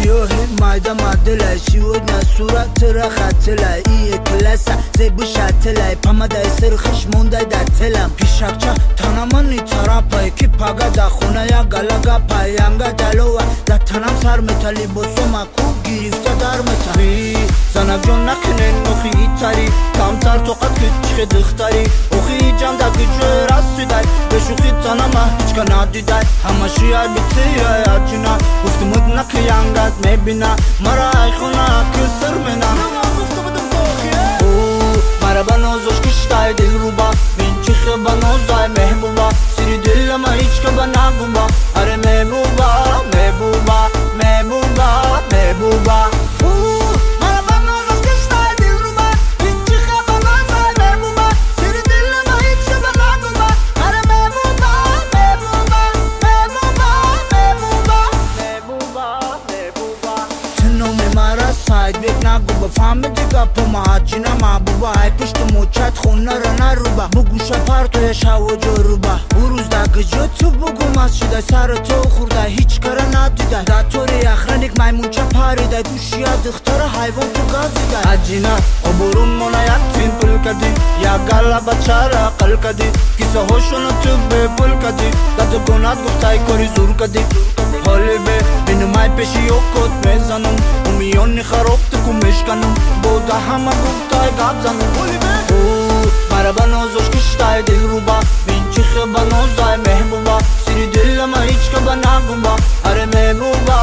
سیاهی مایده مدلای شیود صورت را خطلای ای کلاسا زیبو شتلای پامده سرخش مونده در تلم پیشکچه تنمانی تراپای کی پاگا دا خونه یا گلگا پاینگا دلوه در تنم سر متالی بسو مکو گریفته در متالی زنک جون نکنه نخی تاری کمتر توقت کچخ دختاری اوخی جان دا گجه رسیدای بشوخی تنمه هیچکا ندیدای همه شیار بیتیه یاجینا گفتمود نکه ینگت میبینه مرا ای خونه کسر منه مرا بنازوش کشتای دل رو با من چیخه بنازای محبوبا سری دل ما هیچ که بنگوبا اره محبوبا محبوبا محبوبا محبوبا مرا بنازوش کشتای دل رو با من چیخه بنازای محبوبا سری دل ما هیچ که بنگوبا اره محبوبا محبوبا محبوبا محبوبا محبوبا محبوبا تنوم مرا ساید بیت نگوبا فهمیدی گپا مهاجینا محبوبا ای پشت موچت خونه را نروبا بگوشه پرتوی شو و جروبا بروز دا گجو تو بگو مسجده سر تو خورده هیچ کاره ندیده دا طوری اخرانیک میمونچه پاریده گوشی دختر حیوان تو گازیده اجینا عبورون مونه یک تین پل کدی یا گلا بچه را قل کدی کسا هوشونو تو به پل کدی دا تو گنات گفتای کاری زور کدی حالی به بینو مای پیشی یوکوت میزنم امیونی خراب تکو مشکنم بوده همه گفتای گاب زنم حالی به مرا بنازوش کشتای دل رو با من چیخه بنازای محبوبا سری دل ما هیچ که بنگوبا اره محبوبا